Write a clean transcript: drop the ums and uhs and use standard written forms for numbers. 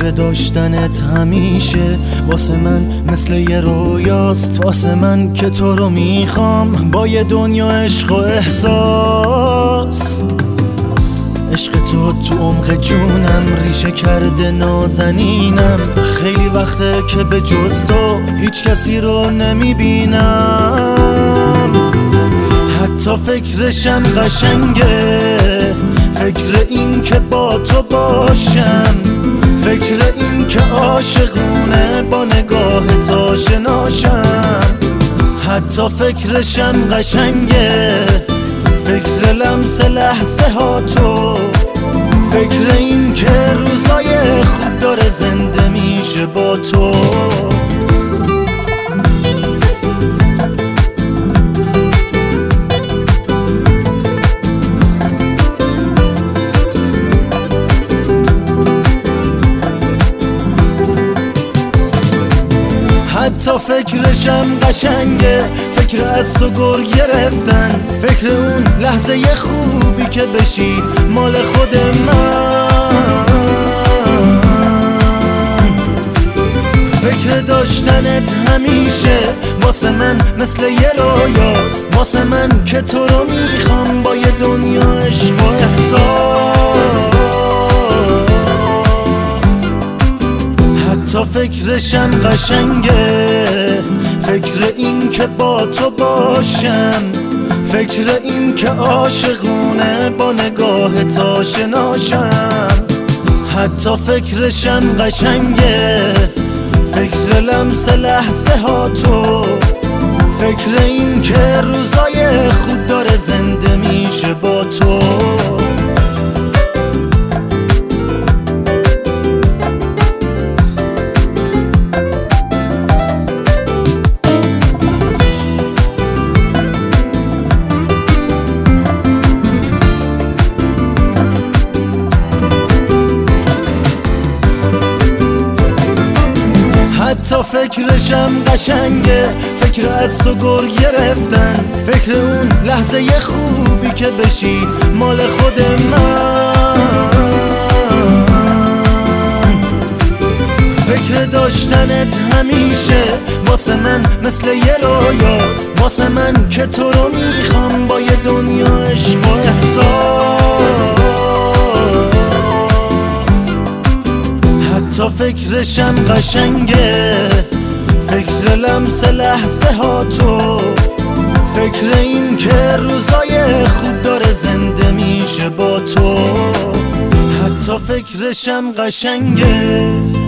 فکر داشتنت همیشه واسه من مثل یه رویاست، واسه من که تو رو میخوام با یه دنیا عشق و احساس. عشق تو عمق جونم ریشه کرده نازنینم، خیلی وقته که به جز تو هیچ کسی رو نمیبینم. حتی فکرشم قشنگه، فکر این که با تو باشم، فکر این که عاشقونه با نگاهت آشناشم. حتی فکرشم قشنگه، فکر لمس لحظه ها تو، فکر این که روزای خوب داره زنده میشه با تو. حتی فکرشم قشنگه، فکر از تو گر گرفتن، فکر اون لحظه خوبی که بشی مال خود من. فکر داشتنت همیشه واسه من مثل یه رویاست، واسه من که تو رو میخوام با یه دنیا عشق و احساس. حتی فکرشم قشنگه، فکر این که با تو باشم، فکر این که عاشقونه با نگاهت آشناشم. حتی فکرشم قشنگه، فکر لمس لحظه ها تو، فکر این که روزای خوب داره زنده میشه با تو. حتی فکرشم قشنگه، فکر از تو گر گرفتن، فکر اون لحظه خوبی که بشی مال خود من. فکر داشتنت همیشه واسه من مثل یه رویاست، واسه من که تو رو میخوام با یه دنیا عشق و احساس. حتی فکرشم قشنگه، فکر لمس لحظه ها تو، فکر این که روزای خوب داره زنده میشه با تو. حتی فکرشم قشنگه.